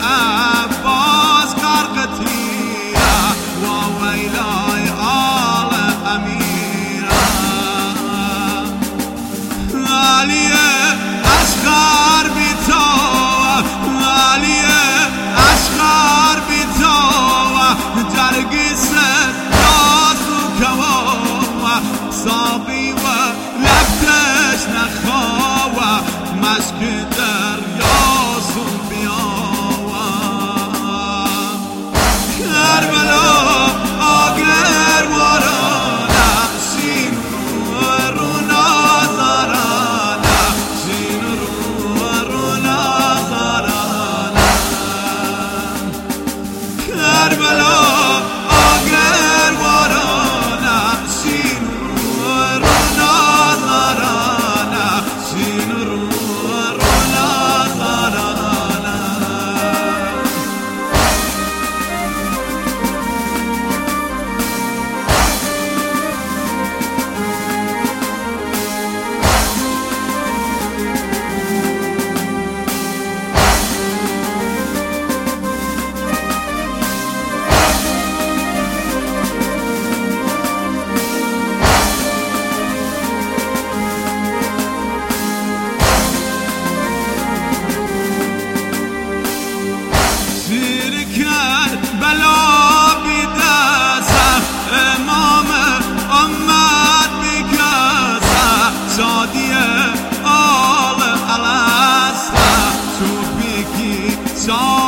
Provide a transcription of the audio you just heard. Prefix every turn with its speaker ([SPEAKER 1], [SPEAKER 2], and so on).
[SPEAKER 1] عباس غرق تیره و ویلای آل امیره علی اصغر بی تو علی اصغر بی تو درگیس رازو کوا ساقی و لبتش نخوا مشک دریا سون بیاوا کربلا آگر وارانه شین رو نازارانه شین رو نازارانه کربلا آگر وارانه شین رو نازارانه شین رو بلا بیدازه امام امت بیگازه شادی آل الاسته تو بیگی